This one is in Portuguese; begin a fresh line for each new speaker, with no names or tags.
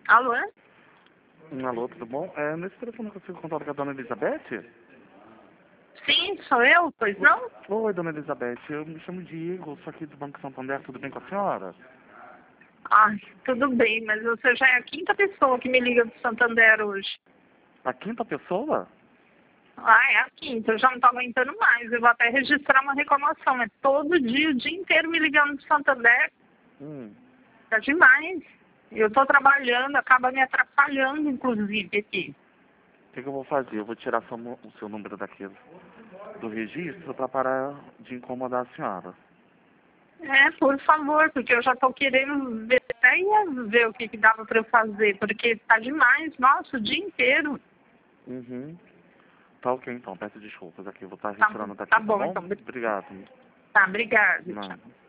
Alô?
Alô, tudo bom? Nesse telefone eu consigo contato com a dona Elizabeth?
Sim, sou eu, pois não?
Oi, dona Elizabeth, eu me chamo Diego, sou aqui do Banco Santander, tudo bem com a senhora?
Ai, tudo bem, mas você já é a quinta pessoa que me liga do Santander hoje.
A quinta pessoa?
Ah, é a quinta, eu já não tô aguentando mais. Eu vou até registrar uma reclamação. É todo dia, o dia inteiro me ligando do Santander.
Hum.
Tá demais. Eu tô trabalhando, acaba me atrapalhando, inclusive, aqui.
O que eu vou fazer? Eu vou tirar o seu número daqui do registro para parar de incomodar a senhora.
É, por favor, porque eu já tô querendo ver, até ia ver o que dava pra eu fazer, porque tá demais, nossa, o dia inteiro.
Uhum. Tá ok então, peço desculpas aqui, vou estar
Tá,
retirando daqui,
tá
tá
bom,
bom?
então.
Obrigado.
Tá, obrigada. Tchau.
Nada.